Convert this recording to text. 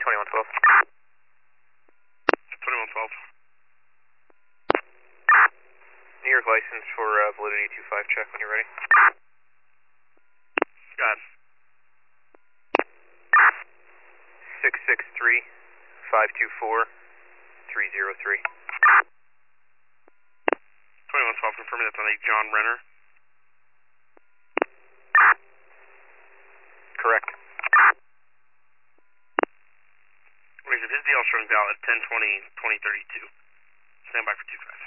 2112. 2112. New York license for validity 25 check when you're ready. Got it. 663-524-303. 2112, confirming that's on a John Renner. Correct. His DL showing valid 10/20/2032. Stand by for 25.